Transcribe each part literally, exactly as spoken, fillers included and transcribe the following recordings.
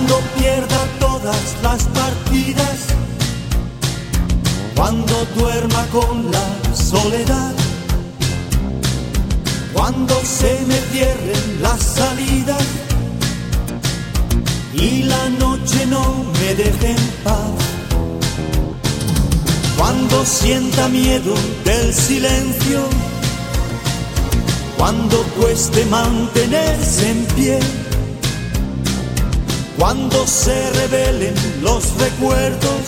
Cuando pierda todas las partidas, cuando duerma con la soledad, cuando se me cierren las salidas y la noche no me deje en paz, cuando sienta miedo del silencio, cuando cueste mantenerse en pie, cuando se rebelen los recuerdos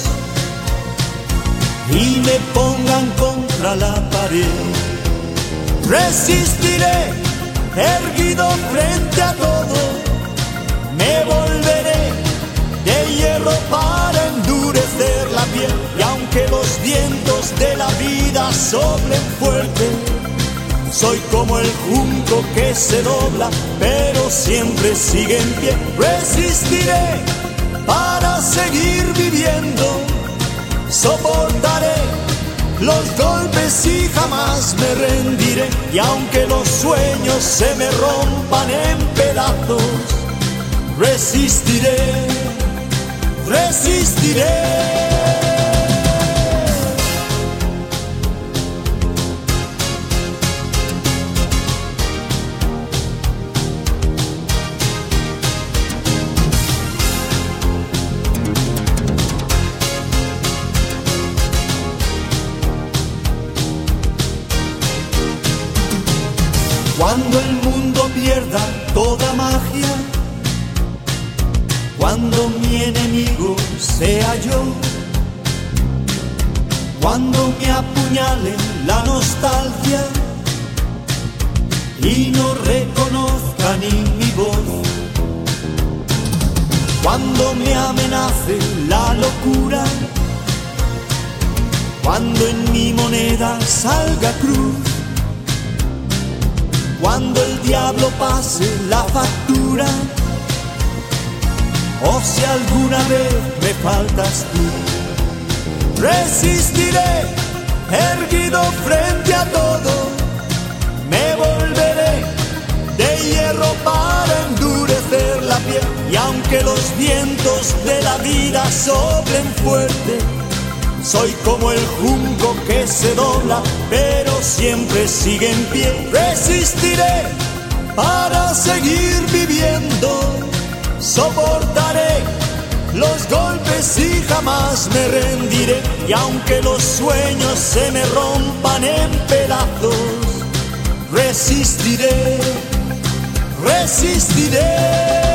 y me pongan contra la pared, resistiré erguido frente a todo, me volveré de hierro para endurecer la piel, y aunque los vientos de la vida soplen fuerte, soy como el junco que se dobla, pero siempre sigue en pie. Resistiré para seguir viviendo, soportaré los golpes y jamás me rendiré. Y aunque los sueños se me rompan en pedazos, resistiré, resistiré. Cuando el mundo pierda toda magia, cuando mi enemigo sea yo, cuando me apuñale la nostalgia y no reconozca ni mi voz, cuando me amenace la locura, cuando en mi moneda salga cruz, cuando el diablo pase la factura, o si alguna vez me faltas tú, resistiré erguido frente a todo, me volveré de hierro para endurecer la piel, y aunque los vientos de la vida soplen fuerte, soy como el junco que se dobla, pero siempre sigue en pie. Resistiré para seguir viviendo, soportaré los golpes y jamás me rendiré. Y aunque los sueños se me rompan en pedazos, resistiré, resistiré.